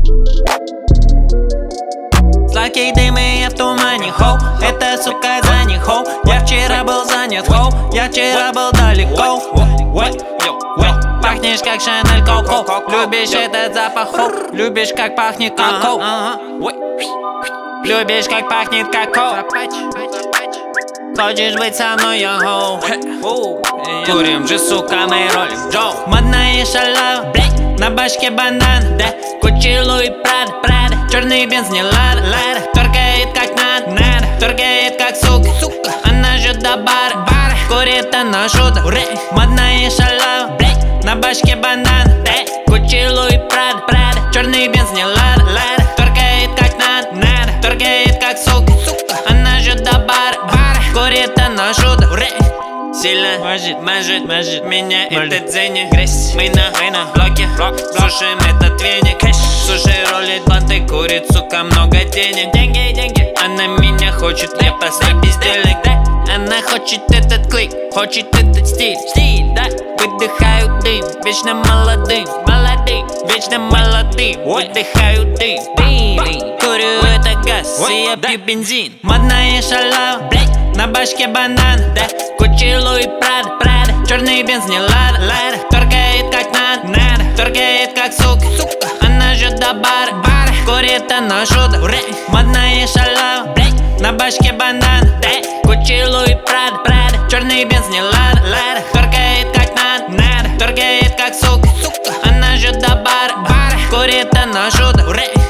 Сладкий дым и я в тумане, хоу. Это, сука, за них, хоу. Я вчера был занят, хоу. Я вчера был далеко. Пахнешь как Шанель Коко. Любишь этот запах, хоу. Любишь как пахнет коко. Любишь как пахнет коко. Хочешь быть со мной, я хоу. Курим же, сука, мы ролим Джо. Модная шалава, блядь, на башке бандан, да. Гуччи, Луи, Прада, черный бенз не лада, торкает как надо, торкает как сука. Она же до бара, курит она шута. Модная шалава, блядь, на башке бандан, да. Гуччи, Луи, Прада, черный бенз не лада, торкает как надо, торкает как сука. Она же до бара, курит она шута. Сильно мажет меня этот зенит. Мы на блоке, слушаем этот веник. Слушай, ролит банты, курит, сука, много денег. Деньги, она меня хочет, я постой бездельник. Она хочет этот клик, хочет этот стиль, да. Выдыхаю дым, вечно молодым, вечно молодым. Выдыхаю дым, курю это газ, и я пью бензин. Модная шалава, блядь, на башке банан, да. Гуччи, Луи, Прада, черный бенз не лада, торкает как надо, торкает как сука. Она же до бара, курит она шута. Модная шалава, блядь, на башке банан, да. Гуччи, Луи, Прада, черный бенз не лада, торкает как надо, торкает как сука. Она же до бара, курит она шута.